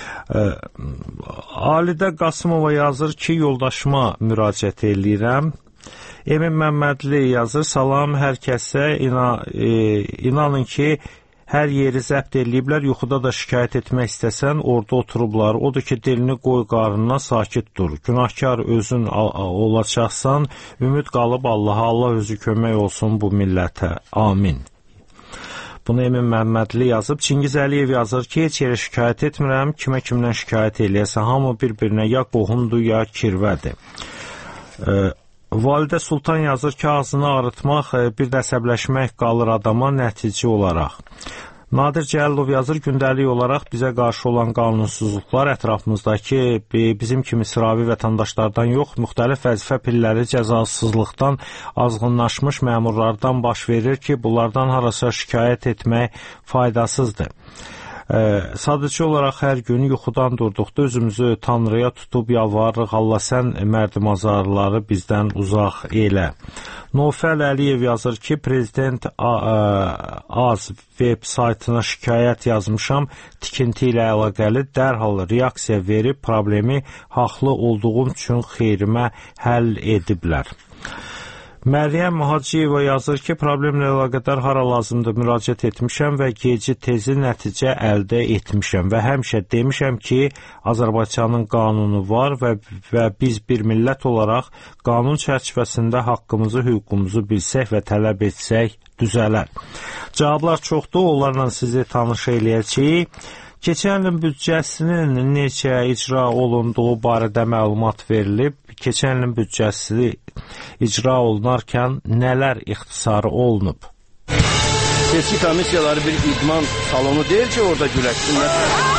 Speaker 7: Alidə Qasımova yazır ki, yoldaşıma müraciət edirəm. Emin Məmmədli yazır, salam hər kəsə, inanın ki, hər yeri zəbt eləyiblər, yuxuda da şikayət etmək istəsən, orada oturublar. Odur ki, dilini qoy qarnına, sakit dur. Günahkar özün olacaqsan, ümid qalıb Allaha, Allah özü kömək olsun bu millətə. Amin. Bunu Emin Məmmədli yazıb. Çingiz Əliyev yazır ki, heç yerə şikayət etmirəm, kimdən şikayət eləyəsən, hamı bir-birinə ya qohumdur, ya kirvədir. Validə Sultan yazır ki, ağzını arıtmaq, bir də əsəbləşmək qalır adama nəticə olaraq. Nadir Cəlilov yazır, gündəlik olaraq bizə qarşı olan qanunsuzluqlar ətrafımızdakı bizim kimi sıravi vətəndaşlardan yox, müxtəlif vəzifə pilləri cəzasızlıqdan azğınlaşmış məmurlardan baş verir ki, bunlardan harasa şikayət etmək faydasızdır. Sadəcə olaraq hər gün yuxudan durduqda özümüzü Tanrıya tutub yalvarırıq, Allah sən mərdimazarları bizdən uzaq elə. Nofəl Əliyev yazır ki, Prezident Az web saytına şikayət yazmışam, tikinti ilə əlaqəli dərhal reaksiya verib problemi haqlı olduğum üçün xeyrimə həll ediblər. Məryəm Hacıyeva yazır ki, problemlə əlaqədar hara lazımdır müraciət etmişəm və gecə tezi nəticə əldə etmişəm və həmişə demişəm ki, Azərbaycanın qanunu var və biz bir millət olaraq qanun çərçivəsində haqqımızı, hüququmuzu bilsək və tələb etsək düzələr. Cavablar çoxdur, onlarla sizi tanış eləyəcəyik. Keçən ilin büdcəsinin necə icra olunduğu barədə məlumat verilib. Keçən ilin büdcəsi icra olunarkən nələr ixtisarı olunub?
Speaker 13: Seçki komissiyaları bir idman salonu deyil ki, orada güləşsinlər.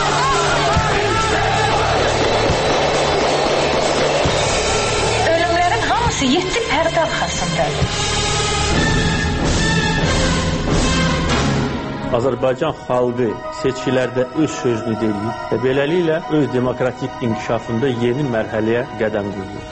Speaker 17: Ölümlərin hamısı 7 pərdə arxasındadır.
Speaker 18: Azərbaycan xalqı seçkilərdə öz sözünü deyir və beləliklə öz demokratik inkişafında yeni mərhələyə qədəm qoyur.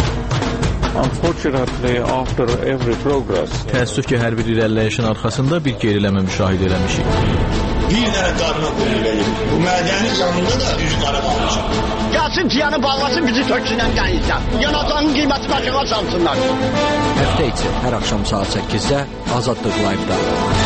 Speaker 19: Təəssüf ki, hər bir irəliləyişin arxasında bir geriləmə müşahidə eləmişik.
Speaker 20: Bir dənə qarına qoyulur. Bu mədəni canında da üz qara qalmışıq. Gəlsin piyanı bağlasın, bizi töksünən gəlirsən. Yanacağın qiyməti başına salsınlar.
Speaker 11: Həftə içi hər axşam saat 8-də Azadlıq Live-da.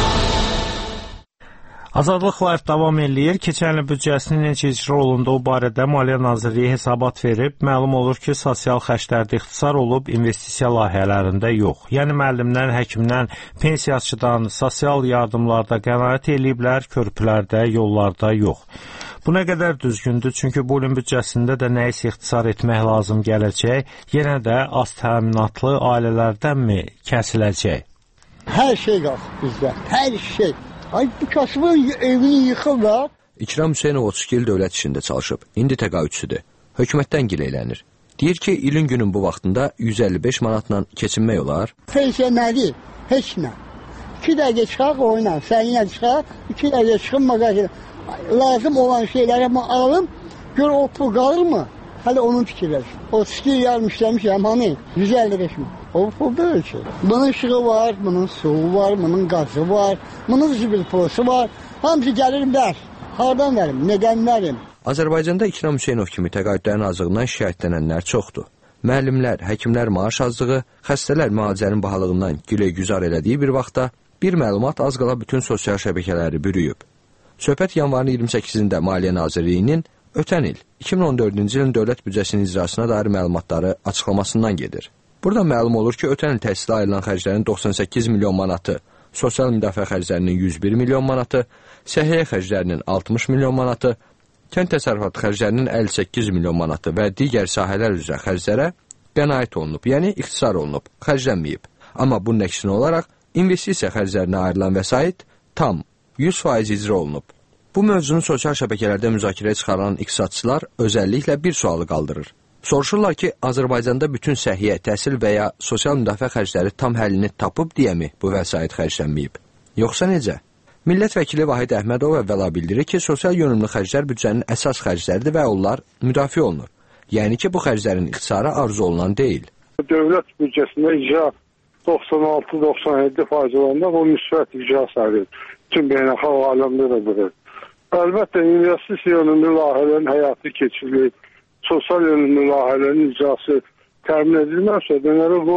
Speaker 7: Azadlıq Live davam eləyir. Keçən il büdcəsinin necə icra olunduğu barədə Maliyyə Nazirliyi hesabat verib. Məlum olur ki, sosial xərclərdə ixtisar olub, investisiya layihələrində yox. Yəni müəllimdən, həkimdən, pensiyaçıdan, sosial yardımlarda qənaət eləyiblər, körpülərdə, yollarda yox. Bu nə qədər düzgündür, çünki bu ilin büdcəsində də nəyisə ixtisar etmək lazım gələcək, yenə də az təminatlı ailələrdənmi kəsiləcək?
Speaker 21: Hər şey qalsın bizdə, hər şey. Ay, bu kasımın evini yıxırlar.
Speaker 11: İkram Hüseynov 32 il dövlət işində çalışıb. İndi təqaüdçüdür. Hökumətdən gileylənir. Deyir ki, ilin günün bu vaxtında 155 manatla keçinmək olar.
Speaker 21: Pensiya nədir? Heç nə. 2 dəqiqə çıxaq oynan, səninlə çıxaq, 2 dəqiqə çıxın mağazaya. Lazım olan şeyləri alım, gör o pul qalırmı? Hələ onun fikirləşir. O skil yarmışlamışam, hani 155 manat. O pul deyil ki. Bunun ışığı var, bunun suyu var, bunun qazı var, bunun zibil pulusu var. Hamısı gəlir ver. Hardan verim, nədən verim?
Speaker 11: Azərbaycanda İkram Hüseynov kimi təqaüdlərin azlığından şikayətlənənlər çoxdur. Müəllimlər, həkimlər maaş azlığı, xəstələr müalicənin bahalığından güzar elədiyi bir vaxtda bir məlumat az qala bütün sosial şəbəkələri bürüyüb. Söhbət yanvarın 28-də Maliyyə Nazirliyinin ötən il 2014-cü ilin dövlət büdcəsinin icrasına dair məlumatları açıqlamasından gedir. Burada məlum olur ki, ötən il təhsilə ayrılan xərclərin 98 milyon manatı, sosial müdafiə xərclərinin 101 milyon manatı, səhiyyə xərclərinin 60 milyon manatı, kənd təsərrüfatı xərclərinin 58 milyon manatı və digər sahələr üzrə xərclərə qənaət olunub, yəni ixtisar olunub, xərclənməyib. Amma bunun əksinə olaraq investisiya xərclərinə ayrılan vəsait tam 100% icra olunub. Bu mövzunu sosial şəbəkələrdə müzakirəyə çıxaran iqtisadçılar özəlliklə bir sualı qaldırır. Soruşurlar ki, Azərbaycanda bütün səhiyyə, təhsil və ya sosial müdafiə xərcləri tam həllini tapıb deyəmi bu vəsait xərclənməyib? Yoxsa necə? Millət vəkili Vahid Əhmədov əvvəla bildirir ki, sosial yönümlü xərclər büdcənin əsas xərcləridir və onlar müdafiə olunur. Yəni ki, bu xərclərin ixtisarı arzu olunan deyil.
Speaker 2: Dövlət büdcəsində icra 96-97% olanda bu müsbət icra sayılır. Bütün beynəlxalq aləmdə də budur. Əlbəttə, investisiya yönümlü layihələrin həyatı keçirilir, sosial yönümlü layihələrin icrası təmin edilməzsə, deməli bu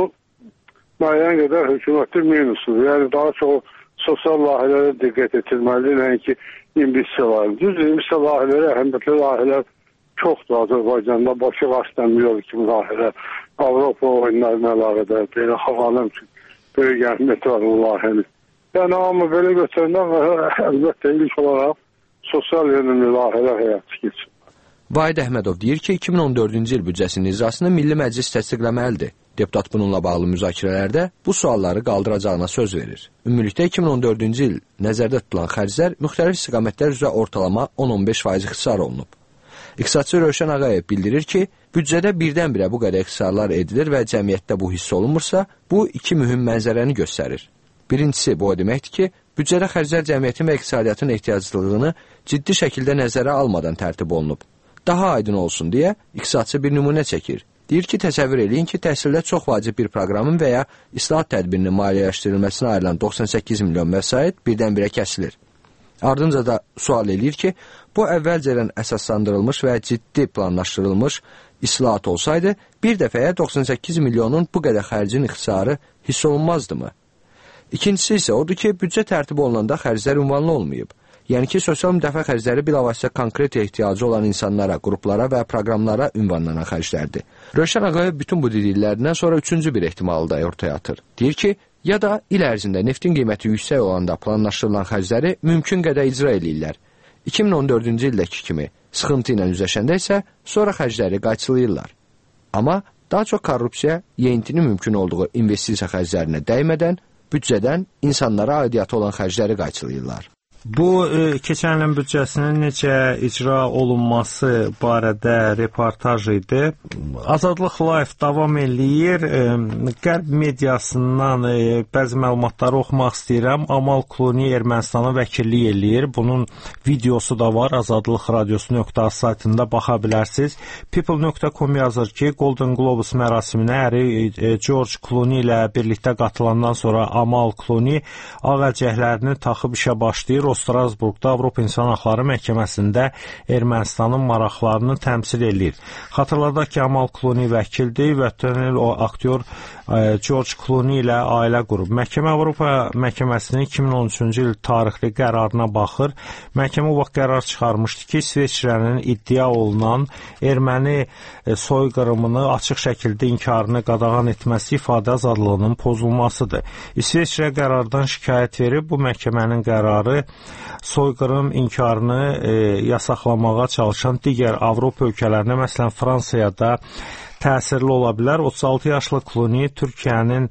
Speaker 2: müəyyən qədər hökumətin minusudur. Yəni daha çox sosial layihələrə diqqət etilməlidir, nəinki investisiya layihələri. Düz investisiya layihələri, əhəmiyyətli layihələr çoxdur Azərbaycanda, başı qaşlanmıyor kimi layihələr. Avropa oyunlarına əlaqədar, beynəlxalq aləm üçün böyük əhəmiyyəti var bu layihənin. Yəni, amma belə götürəndə əlbəttə ilk olaraq sosial yönümlü layihələr həyatı keçir.
Speaker 11: Vahid Əhmədov deyir ki, 2014-cü il büdcəsinin icrasını Milli Məclis təsdiqləməlidir. Deputat bununla bağlı müzakirələrdə bu sualları qaldıracağına söz verir. Ümumilikdə 2014-cü il nəzərdə tutulan xərclər müxtəlif istiqamətlər üzrə ortalama 10-15% ixtisar olunub. İqtisadçı Rövşən Ağayev bildirir ki, büdcədə birdən-birə bu qədər ixtisarlar edilir və cəmiyyətdə bu hiss olunmursa, bu iki mühüm mənzərəni göstərir. Birincisi, bu o deməkdir ki, büdcədə xərclər cəmiyyətin və iqtisadiyyatın ehtiyaclılığını ciddi şəkildə nəzərə almadan tərtib olunub. Daha aydın olsun deyə iqtisadçı bir nümunə çəkir. Deyir ki, təsəvvür eləyin ki, təhsildə çox vacib bir proqramın və ya islahat tədbirinin maliyyələşdirilməsinə ayrılan 98 milyon vəsait birdən-birə kəsilir. Ardınca da sual eləyir ki, bu əvvəlcədən əsaslandırılmış və ciddi planlaşdırılmış islahat olsaydı, bir dəfəyə 98 milyonun bu qədər xərcin ixtisarı hiss olunmazdımı? İkincisi isə odur ki, büdcə tərtib olunanda xərclər ünvanlı olmayıb. Yəni ki, sosial müdafiə xərcləri bilavasitə konkret ehtiyacı olan insanlara, qruplara və proqramlara ünvanlanan xərclərdir. Rövşən Ağayev bütün bu dediklərindən sonra üçüncü bir ehtimalı da ortaya atır. Deyir ki, ya da il ərzində neftin qiyməti yüksək olanda planlaşdırılan xərcləri mümkün qədər icra eləyirlər. 2014-cü ildəki kimi sıxıntı ilə üzləşəndə isə sonra xərcləri qayçılayırlar. Amma daha çox korrupsiya, yeyintinin mümkün olduğu investisiya xərclərinə dəymədən, büdcədən insanlara aidiyyatı olan xərcləri qayçılayırlar.
Speaker 7: Bu keçən ilin büdcəsinin necə icra olunması barədə reportaj idi. Azadlıq Live davam eləyir. Qərb mediasından bəzi məlumatları oxumaq istəyirəm. Amal Clooney Ermənistana vəkillik eləyir. Bunun videosu da var. Azadlıq radiosu.az saytında baxa bilərsiniz. People.com yazır ki, Golden Globus mərasiminə əri George Clooney ilə birlikdə qatılandan sonra Amal Clooney ağacəklərini taxıb işə başlayır. Strasburqda Avropa İnsan Haqları Məhkəməsində Ermənistanın maraqlarını təmsil edir. Xatırladaq ki, Amal Clooney vəkildir və ötən il o aktyor George Clooney ilə ailə qurub. Məhkəmə Avropa Məhkəməsinin 2013-cü il tarixli qərarına baxır. Məhkəmə o vaxt qərar çıxarmışdı ki, İsveçrənin iddia olunan erməni soyqırımını açıq şəkildə inkarını qadağan etməsi ifadə azadlığının pozulmasıdır. İsveçrə qərardan şikayət verib, bu məhkəmənin qərarı soyqırım inkarını yasaqlamağa çalışan digər Avropa ölkələrinə, məsələn Fransaya da təsirli ola bilər. 36 yaşlı Clooney Türkiyənin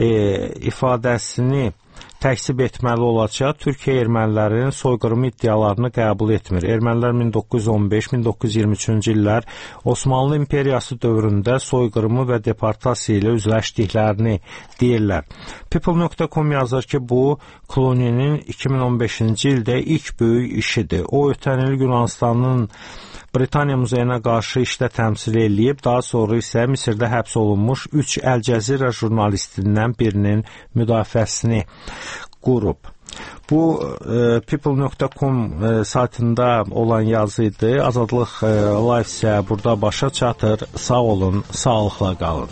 Speaker 7: ifadəsini təksib etməli olacaq. Türkiyə ermənilərinin soyqırımı iddialarını qəbul etmir. Ermənilər 1915-1923-cü illər Osmanlı İmperiyası dövründə soyqırımı və deportasiya ilə üzləşdiklərini deyirlər. People.com yazır ki, bu Clooney'nin 2015-ci ildə ilk böyük işidir. O, ötən il Yunanistanın Britaniya muzeyinə qarşı işdə təmsil eləyib, daha sonra isə Misirdə həbs olunmuş 3 Əl-Cəzirə jurnalistindən birinin müdafiəsini qurub. Bu People.com saytında olan yazı idi. Azadlıq Live isə burada başa çatır. Sağ olun, sağlıqla qalın.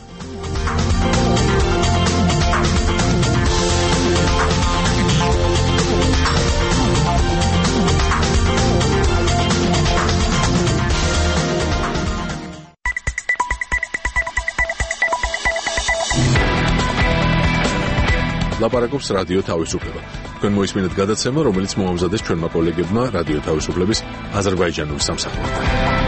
Speaker 1: ლაპარაკობს რადიო თავისუფლება. თქვენ მოისმინეთ გადაცემა, რომელიც მოამზადეს ჩვენმა კოლეგებმა რადიო თავისუფლების აზერბაიჯანულ სამსახურთან.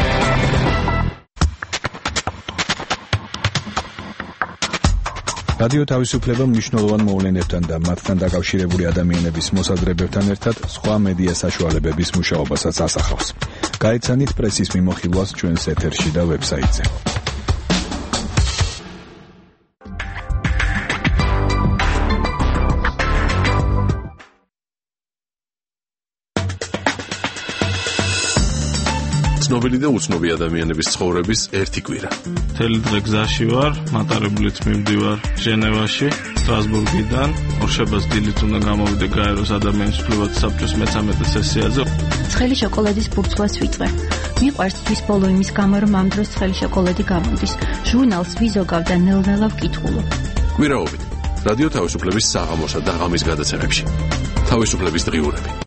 Speaker 4: რადიო თავისუფლება მნიშვნელოვან მოვლენებთან და მათთან დაკავშირებული ადამიანების მოსაზრებებთან ერთად სხვა მედია საშუალებების მუშაობასაც ასახავს. გაეცანით პრესის მიმოხილვას ჩვენს ეთერში და ვებსაიტზე.
Speaker 1: ცნობილი და უცნობი ადამიანების ცხოვრების ერთი კვირა.
Speaker 22: მთელი დღე გზაში ვარ, მატარებლით მივდივარ ჟენევაში, სტრასბურგიდან. ორშაბათს დილით უნდა გამოვიდე გაეროს ადამიანის უფლებათა საბჭოს მე-13 სესიაზე.
Speaker 23: ცხელი შოკოლადის ბურცვას ვიწვე. მიყვარს თვის ბოლო იმის გამო, რომ ამ დროს ცხელი შოკოლადი გამოდის. ჟურნალს ვიზოგავ და ნელ-ნელა ვკითხულობ.
Speaker 1: კვირაობით რადიო თავისუფლების საღამოსა და ღამის გადაცემებში. თავისუფლების დღიურები.